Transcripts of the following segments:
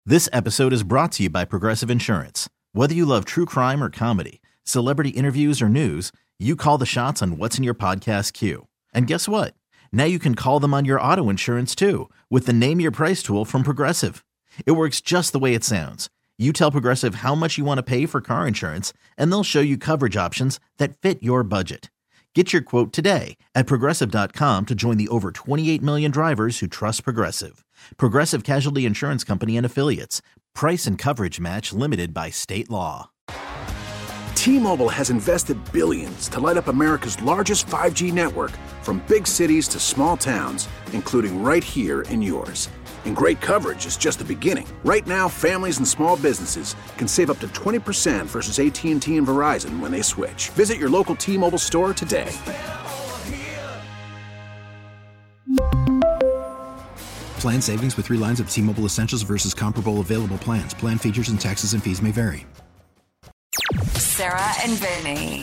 This episode is brought to you by Progressive Insurance. Whether you love true crime or comedy, celebrity interviews or news, you call the shots on what's in your podcast queue. And guess what? Now you can call them on your auto insurance too with the Name Your Price tool from Progressive. It works just the way it sounds. You tell Progressive how much you want to pay for car insurance, and they'll show you coverage options that fit your budget. Get your quote today at Progressive.com to join the over 28 million drivers who trust Progressive. Progressive Casualty Insurance Company and Affiliates. Price and coverage match limited by state law. T-Mobile has invested billions to light up America's largest 5G network, from big cities to small towns, including right here in yours. And great coverage is just the beginning. Right now, families and small businesses can save up to 20% versus AT&T and Verizon when they switch. Visit your local T-Mobile store today. Plan savings with 3 lines of T-Mobile Essentials versus comparable available plans. Plan features and taxes and fees may vary. Sarah and Vinny.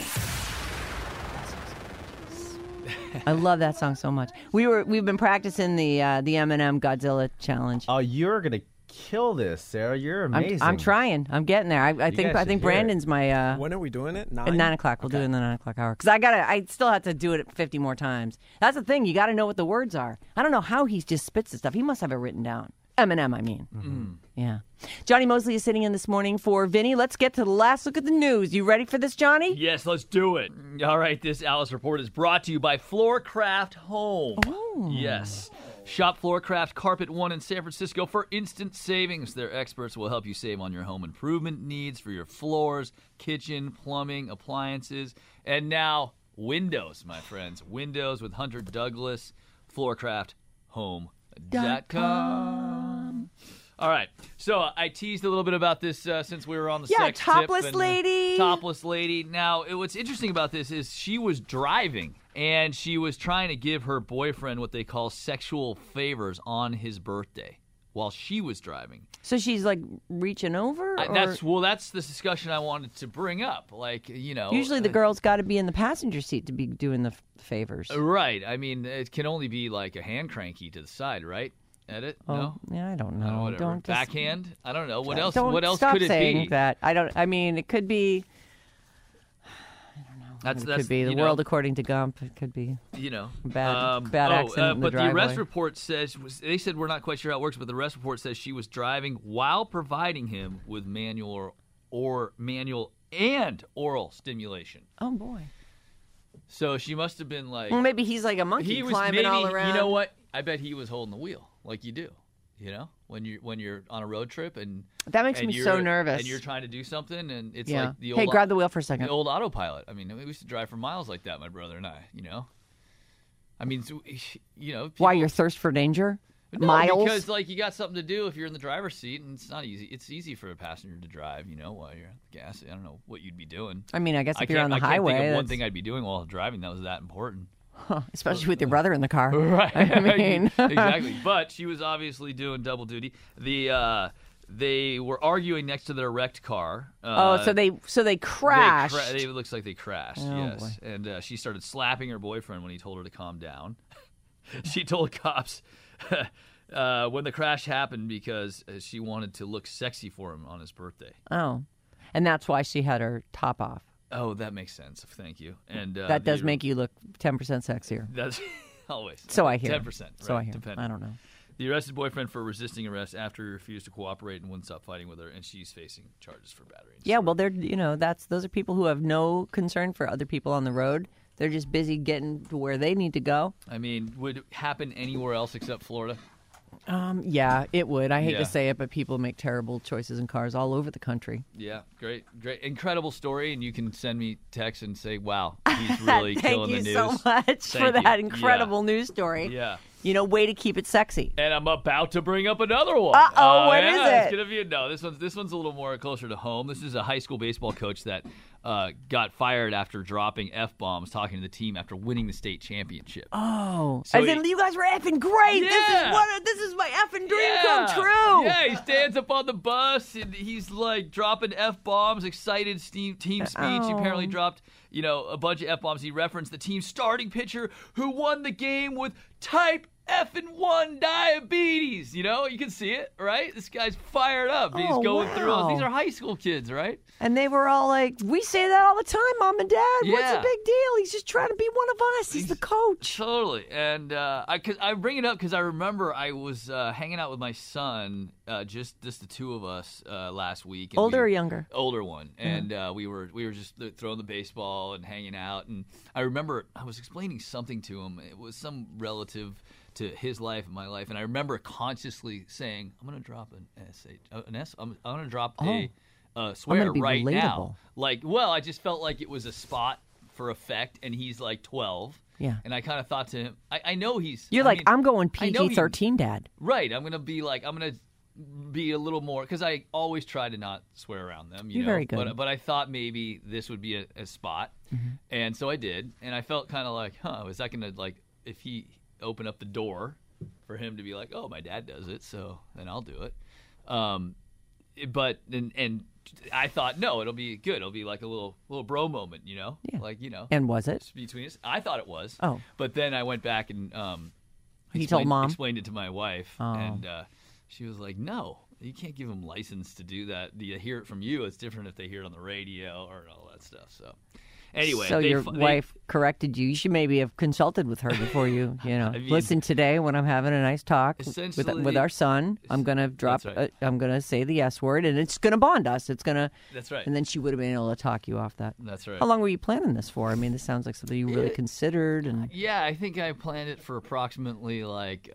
I love that song so much. We've been practicing the Eminem Godzilla challenge. Oh, you're gonna kill this, Sarah. You're amazing. I'm trying. I'm getting there. I think Brandon's my. When are we doing it? At 9 o'clock. We'll do it in the 9 o'clock hour. Because I still have to do it 50 more times. That's the thing. You got to know what the words are. I don't know how he just spits this stuff. He must have it written down. Eminem, I mean. Mm-hmm. Yeah. Johnny Mosley is sitting in this morning for Vinny. Let's get to the last look at the news. You ready for this, Johnny? Yes, let's do it. All right, this Alice report is brought to you by Floorcraft Home. Oh. Yes. Shop Floorcraft Carpet One in San Francisco for instant savings. Their experts will help you save on your home improvement needs for your floors, kitchen, plumbing, appliances, and now windows, my friends. Windows with Hunter Douglas, FloorcraftHome.com. All right, so I teased a little bit about this since we were on the sex topless tip. Lady. Topless lady. Now, what's interesting about this is she was driving, and she was trying to give her boyfriend what they call sexual favors on his birthday while she was driving. So she's like reaching over? That's the discussion I wanted to bring up. Like, usually the girl's got to be in the passenger seat to be doing the favors. Right. I mean, it can only be like a hand cranky to the side, right? Edit? Oh, no? Yeah, I don't know. Don't backhand? I don't know. What else? Don't What else stop could it saying be? That. I mean, it could be. I don't know. It could be the world according to Gump. It could be. Bad accident in the but driveway. the arrest report says they said we're not quite sure how it works, but the arrest report says she was driving while providing him with manual and oral stimulation. Oh boy. So she must have been like. Well, maybe he's like a monkey climbing all around. You know what? I bet he was holding the wheel, like you do. When you're on a road trip and that makes me so nervous. And you're trying to do something, and it's like the old. Hey, grab the wheel for a second. The old autopilot. I mean, we used to drive for miles like that, my brother and I. I mean, people, why your thirst for danger? No, miles? Because you got something to do if you're in the driver's seat, and it's not easy. It's easy for a passenger to drive, while you're at the gas. I don't know what you'd be doing. I mean, I guess if you're on the highway, I can't think of one thing I'd be doing while driving that was that important. Especially with your brother in the car. Right. I mean. Exactly. But she was obviously doing double duty. They were arguing next to their wrecked car. So they crashed. It looks like they crashed, yes. Boy. And she started slapping her boyfriend when he told her to calm down. She told cops when the crash happened because she wanted to look sexy for him on his birthday. Oh. And that's why she had her top off. Oh, that makes sense. Thank you. And that does make you look 10% sexier. That's always. So I hear. 10%. Right? So I hear. Depending. I don't know. The arrested boyfriend for resisting arrest after he refused to cooperate and wouldn't stop fighting with her, and she's facing charges for battery. Yeah, well, those are people who have no concern for other people on the road. They're just busy getting to where they need to go. I mean, would it happen anywhere else except Florida? Yeah, it would. I hate to say it, but people make terrible choices in cars all over the country. Yeah, great. Incredible story, and you can send me text and say, wow, he's really killing the news. Thank you so much for that incredible news story. Yeah. Way to keep it sexy. And I'm about to bring up another one. Uh-oh, what is it? It's gonna be this one's a little more closer to home. This is a high school baseball coach that got fired after dropping F-bombs talking to the team after winning the state championship. Oh. So you guys were effing great. Yeah. This is my effing dream come true. Yeah, he stands up on the bus and he's like dropping F-bombs, excited team speech. He apparently dropped, a bunch of F-bombs. He referenced the team's starting pitcher who won the game with type effing 1 diabetes. You know, you can see it, right? This guy's fired up. He's going through all. These are high school kids, right? And they were all like, we say that all the time, Mom and Dad. What's Yeah. the big deal? He's just trying to be one of us. He's the coach. Totally. And I bring it up because I remember I was hanging out with my son, just the two of us last week. And Older or younger? Older one. And we were just throwing the baseball and hanging out. And I remember I was explaining something to him. It was some relative to his life and my life. And I remember consciously saying, I'm going to drop I'm going to drop a swear be right relatable. now. Like, well, I just felt like it was a spot for effect, and he's like 12. Yeah. And I kind of thought to him, I know he's... You're I'm going I know PG-13, Dad. Right. I'm going to be a little more, because I always try to not swear around them. You're know? very good. But I thought maybe this would be a spot. Mm-hmm. And so I did. And I felt kind of like, is that going to, like, if he opened up the door for him to be like, oh, my dad does it, so then I'll do it. But I thought, no, it'll be good. It'll be like a little bro moment, you know? Yeah. Like, you know. And was it? Between us. I thought it was. Oh. But then I went back and told Mom? explained it to my wife. Oh. And she was like, no, you can't give them license to do that. You hear it from you. It's different if they hear it on the radio or all that stuff. So anyway. So your wife corrected you. You should maybe have consulted with her before you listen today when I'm having a nice talk with our son. I'm going to drop, right. I'm going to say the S word, and it's going to bond us. It's going to. That's right. And then she would have been able to talk you off that. That's right. How long were you planning this for? I mean, this sounds like something you really considered. And yeah, I think I planned it for approximately like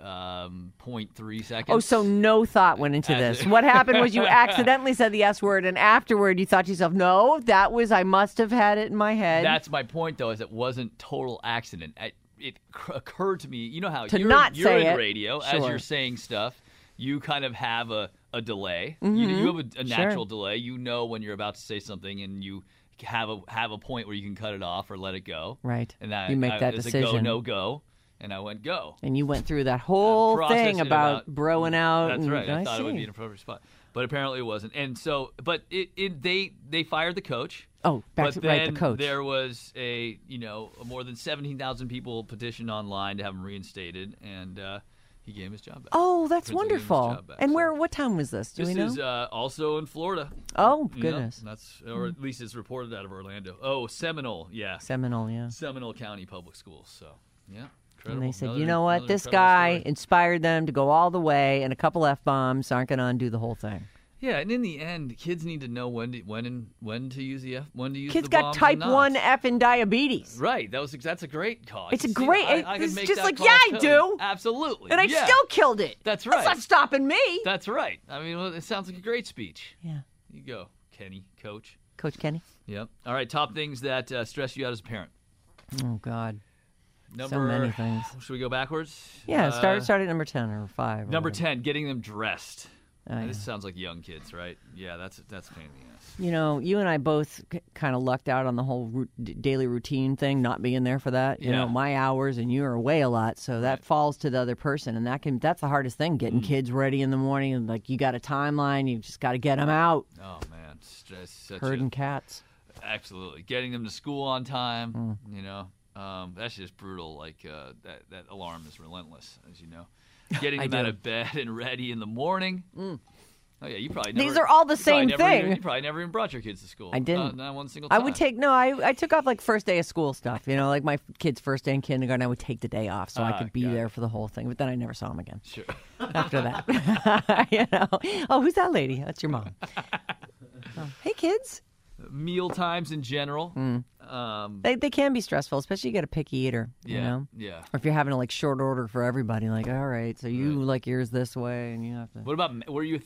0.3 seconds. Oh, so no thought went into this. What happened was you accidentally said the S word, and afterward you thought to yourself, no, I must have had it in my head. That's my point, though, is it wasn't total accident. It occurred to me, you know how to you're not in say it. radio, Sure. as you're saying stuff, you kind of have a delay. Mm-hmm. You have a natural delay. You know when you're about to say something, and you have a point where you can cut it off or let it go. Right. And that you make that it's decision. a go, no go. And I went go. And you went through that whole thing about broing out. That's and, right. I thought it would be an appropriate spot. But apparently it wasn't. And so, but they fired the coach. Oh, the coach. There was more than 17,000 people petitioned online to have him reinstated, and he gave him his job back. Oh, that's Prince gave him his wonderful. job back, And so. what town was this? Do we know? This is also in Florida. Oh, You know, goodness. or at least it's reported out of Orlando. Oh, Seminole, yeah. Seminole, yeah. Seminole County Public Schools. So, yeah. And they said, Another- you know what? another This incredible guy story. inspired them to go all the way, and a couple F-bombs aren't going to undo the whole thing. Yeah, and in the end, kids need to know when to use the Kids the got bombs type and not. 1 effing diabetes. Right. That's a great cause. It's a See, great. I It's could make just that like, call yeah, I too. do. Absolutely. And I yeah. still killed it. That's right. That's not stopping me. That's right. I mean, well, it sounds like a great speech. Yeah. You go, Kenny, Coach. Coach Kenny? Yep. All right. Top things that stress you out as a parent. Oh, God. Number, So many things. Should we go backwards? Yeah, start at number 10 or 5. or Number whatever. 10, getting them dressed. Oh, yeah. This sounds like young kids, right? Yeah, that's a pain in the ass. You know, you and I both kind of lucked out on the whole daily routine thing, not being there for that. You know, my hours and you are away a lot, so that falls to the other person, and that's the hardest thing, getting kids ready in the morning. And like, you got a timeline, you just got to get them out. Oh man, stress. Herding cats. Absolutely, getting them to school on time. You know, that's just brutal. Like that alarm is relentless, as you know. Getting them out of bed and ready in the morning. Oh yeah, you probably never. These are all the same thing. You probably never even brought your kids to school. I didn't. Not one single time. I would I took off like first day of school stuff. You know, like my kids' first day in kindergarten, I would take the day off so I could be there for the whole thing. But then I never saw them again. Sure. After that, you know. Oh, who's that lady? That's your mom. Hey, kids. Meal times in general. They can be stressful, especially you get a picky eater. Yeah. You know. Yeah. Or if you're having to like short order for everybody, like, all right, so you like yours this way, and you have to. What about? Were you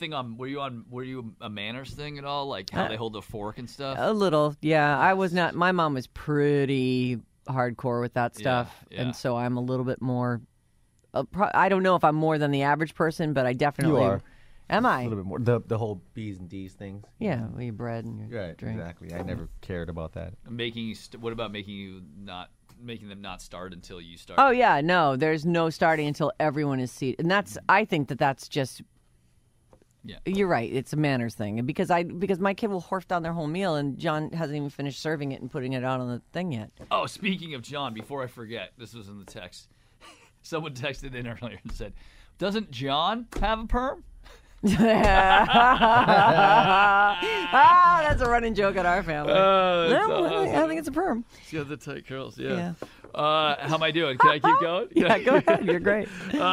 a manners thing at all? Like how they hold the fork and stuff. A little, yeah. I was not. My mom was pretty hardcore with that stuff, yeah. and so I'm a little bit more. I don't know if I'm more than the average person, but I definitely You are. Am I? A little bit more. The whole B's and D's things. Yeah, well, your bread and your Right, drink. exactly. I never cared about that. What about making them not start until you start? Oh yeah, no. There's no starting until everyone is seated, and I think that's just. Yeah. You're right. It's a manners thing, and because my kid will horf down their whole meal, and John hasn't even finished serving it and putting it out on the thing yet. Oh, speaking of John, before I forget, this was in the text. Someone texted in earlier and said, "Doesn't John have a perm?" That's a running joke at our family. That's No, awesome. I think it's a perm. She's got the tight curls. Yeah. How am I doing? Can I keep going? Yeah, go ahead. You're great.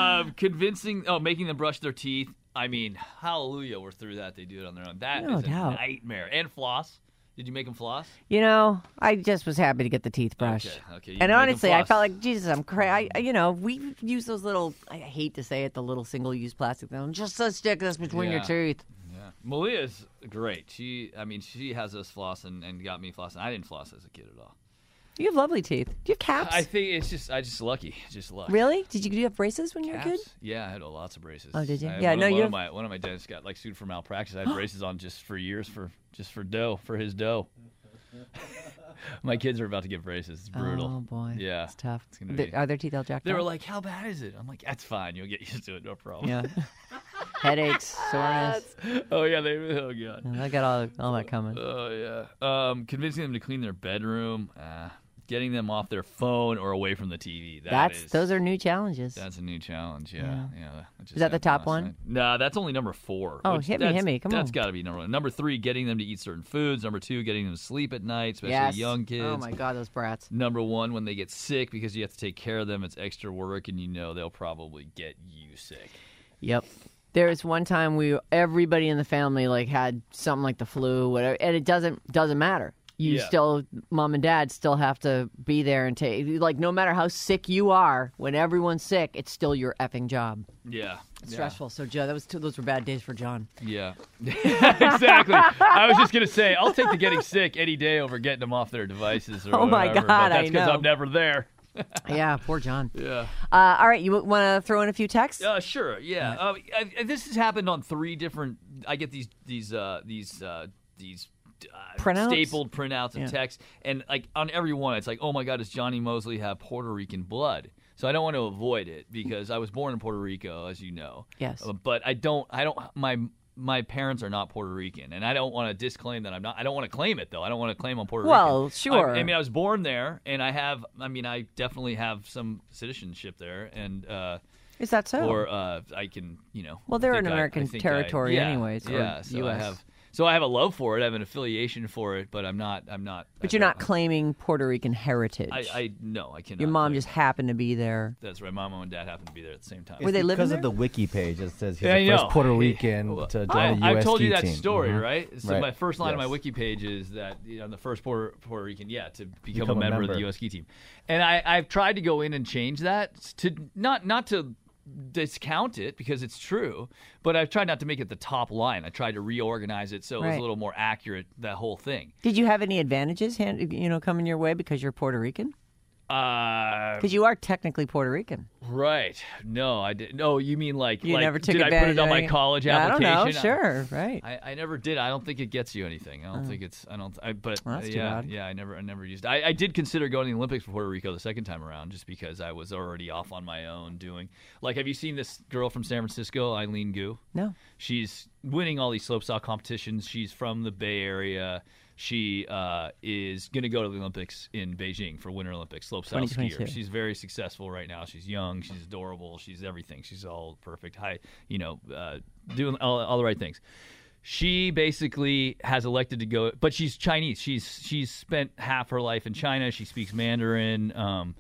Making them brush their teeth. I mean, hallelujah, we're through that. They do it on their own. That No is a doubt. nightmare. And floss. Did you make them floss? I just was happy to get the teeth brushed. Okay. You And make 'em honestly, I floss. felt like, Jesus, I'm crazy. We use those little, I hate to say it, the little single-use plastic thing. Just to stick this between your Yeah. teeth. Yeah. Malia's great. She has us floss and got me flossing. I didn't floss as a kid at all. You have lovely teeth. Do you have caps? I think I just lucky. Just luck. Really? Do you have braces when you were a kid? Caps? Yeah, I had lots of braces. Oh, did you? I- Yeah, one no, of, you one have- of my one of my dentists got sued for malpractice. I had braces on just for years for dough, for his dough. My kids are about to get braces. It's brutal. Oh, boy. Yeah. It's tough. It's gonna be- Are their teeth all jacked They were up? like, "How bad is it?" I'm like, "That's fine. You'll get used to it. No problem." Yeah. Headaches, soreness. Oh yeah. Oh god. I got all that coming. Oh yeah. Convincing them to clean their bedroom. Getting them off their phone or away from the TV. Those are new challenges. That's a new challenge. Yeah. Is that the top one? No, that's only number 4. Oh, hit me. Come on. That's got to be number 1. Number 3, getting them to eat certain foods. Number 2, getting them to sleep at night, especially Yes. young kids. Oh my God, those brats. Number 1, when they get sick, because you have to take care of them, it's extra work, and they'll probably get you sick. Yep. There was one time everybody in the family had something like the flu, whatever, and it doesn't matter. You still, mom and dad still have to be there and take, no matter how sick you are, when everyone's sick, it's still your effing job. Yeah. It's stressful. So, Joe, those were bad days for John. Yeah. Exactly. I was just going to say, I'll take the getting sick any day over getting them off their devices or Oh, my whatever, God, but that's I because know. I'm never there. Yeah, poor John. Yeah. All right, you want to throw in a few texts? Sure. Yeah. This has happened on 3 different. I get these Printouts? stapled printouts of text, and on every one, it's like, oh my God, does Johnny Mosley have Puerto Rican blood? So I don't want to avoid it because I was born in Puerto Rico, as you know. Yes. But I don't. My parents are not Puerto Rican, and I don't want to disclaim that I'm not. I don't want to claim it though. I don't want to claim I'm Puerto Rican. Well, sure. I was born there, and I definitely have some citizenship there, and. Is that so? Or I can, Well, they're think in American territory anyways, or Yeah, so US. I have a love for it. I have an affiliation for it, but I'm not. But you're not claiming Puerto Rican heritage. No, I cannot. Your mom claim just it. happened to be there. That's right. My mom and dad happened to be there at the same time. Were they living Because there? of the wiki page, it says he's Yeah, I the know. first Puerto Rican to join the I've U.S. told you ski that team. story, Mhm. right? So Right. my first line of my Yes. wiki page is that I'm the first Puerto Rican, to become Become a a member of the member. U.S. ski team, and I've tried to go in and change that to not to discount it because it's true, but I've tried not to make it the top line. I tried to reorganize it so it was Right. a little more accurate, that whole thing. Did you have any advantages, coming your way because you're Puerto Rican? Because you are technically Puerto Rican. Right. No, I didn't. No, you mean You never took did advantage I put it on of my any- college I don't application? know. Sure, right. I never did. I don't think it gets you anything. I don't think it's. I don't. I, but Well, that's too yeah, bad. yeah. I never used. I did consider going to the Olympics for Puerto Rico the second time around, just because I was already off on my own doing. Have you seen this girl from San Francisco, Eileen Gu? No. She's winning all these slopestyle competitions. She's from the Bay Area. She is going to go to the Olympics in Beijing for Winter Olympics, slopestyle skier. 2022. She's very successful right now. She's young. She's adorable. She's everything. She's all perfect. Doing all the right things. She basically has elected to go, but she's Chinese. She's spent half her life in China. She speaks Mandarin.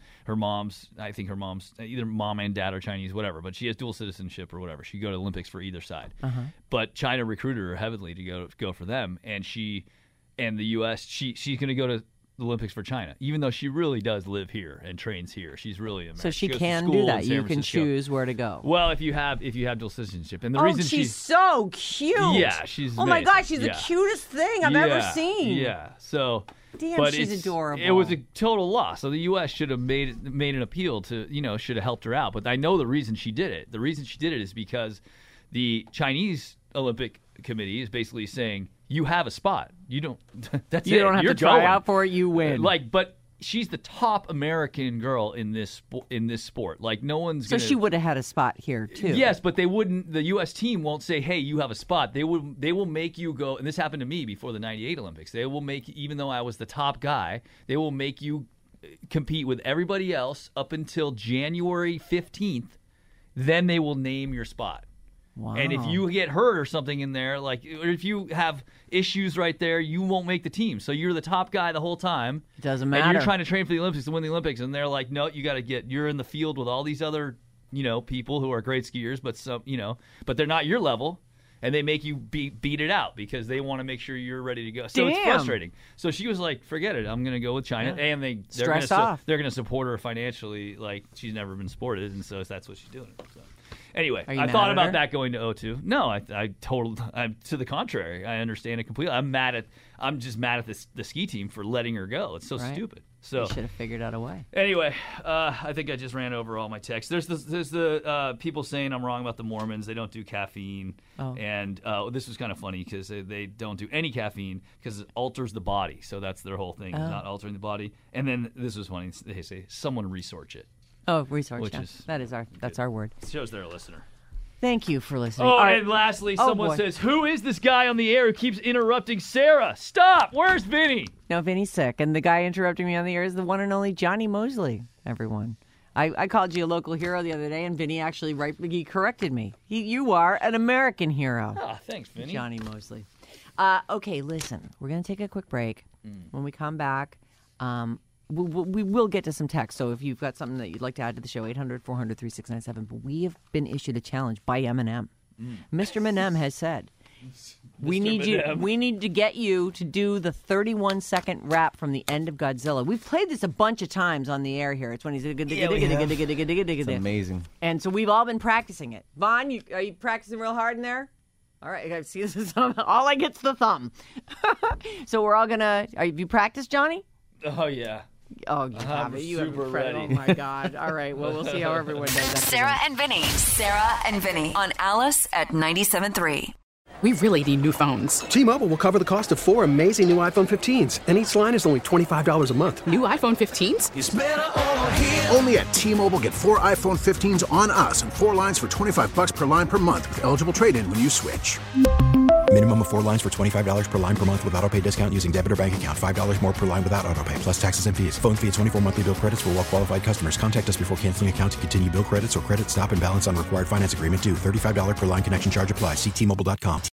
I think her mom's either mom and dad are Chinese, whatever. But she has dual citizenship or whatever. She could go to the Olympics for either side. But China recruited her heavily to go for them, and the U.S. She's going to go to the Olympics for China, even though she really does live here and trains here. She's really American. So she goes to can school do in that. San You can Francisco. choose where to go. Well, if you have dual citizenship, and the reason she's so cute. Yeah, she's Oh my amazing. God, she's the Yeah. cutest thing I've ever seen. Yeah. So. Damn, but she's it's- adorable. It was a total loss. So the U.S. should have made an appeal to, should have helped her out. But I know the reason she did it. The reason she did it is because the Chinese Olympic Committee is basically saying, you have a spot. You don't. That's You it. don't have You're to try going. out for it. You win. But she's the top American girl in this sport. No one's so gonna. she would have had a spot here too. Yes, but they wouldn't. The U.S. team won't say, "Hey, you have a spot." They will make you go. And this happened to me before the '98 Olympics. They will make, even though I was the top guy, they will make you compete with everybody else up until January 15th. Then they will name your spot. Wow. And if you get hurt or something in there, or if you have issues right there, you won't make the team. So you're the top guy the whole time. It doesn't matter. And you're trying to train for the Olympics and win the Olympics, and they're like, no, you got to you're in the field with all these other, people who are great skiers, but they're not your level. And they make you beat it out because they want to make sure you're ready to go. So It's frustrating. So she was like, forget it. I'm going to go with China. Yeah. And they're going to support her financially like she's never been supported. And so that's what she's doing. So. Anyway, I thought about that going to O2. No, I'm to the contrary. I understand it completely. I'm just mad at the ski team for letting her go. It's so stupid. So you should have figured out a way. Anyway, I think I just ran over all my texts. There's the people saying I'm wrong about the Mormons. They don't do caffeine. Oh. And this was kind of funny because they don't do any caffeine because it alters the body. So that's their whole thing, not altering the body. And then this was funny. They say someone research it. Oh, research. That's our word. It shows they're a listener. Thank you for listening. Oh, and lastly, someone says, who is this guy on the air who keeps interrupting Sarah? Stop! Where's Vinny? No, Vinny's sick. And the guy interrupting me on the air is the one and only Johnny Mosley, everyone. I called you a local hero the other day, and Vinny actually he corrected me. You are an American hero. Oh, thanks, Vinny. Johnny Mosley. Okay, listen. We're going to take a quick break. When we come back, we will get to some text. So if you've got something that you'd like to add to the show, 800-400-3697. But we have been issued a challenge by Eminem. Mr. Eminem has said, we need to get you to do the 31-second rap from the end of Godzilla. We've played this a bunch of times on the air here. It's when he's It's amazing. And so we've all been practicing it. Vaughn, are you practicing real hard in there? All right, I see this is all I get's the thumb. So we're all gonna. Have you practiced, Johnny? Oh yeah. Oh, you have it. You have super ready. Oh my God! All right. Well, we'll see how everyone does. Sarah and Vinny on Alice at 97.3. We really need new phones. T-Mobile will cover the cost of 4 amazing new iPhone 15s, and each line is only $25 a month. New iPhone 15s? It's better over here. Only at T-Mobile, get 4 iPhone 15s on us and 4 lines for $25 per line per month with eligible trade-in when you switch. Minimum of 4 lines for $25 per line per month with autopay discount using debit or bank account. $5 more per line without autopay, plus taxes and fees. Phone fee at 24 monthly bill credits for well-qualified customers. Contact us before canceling account to continue bill credits or credit stop and balance on required finance agreement due. $35 per line connection charge applies. See T-Mobile.com.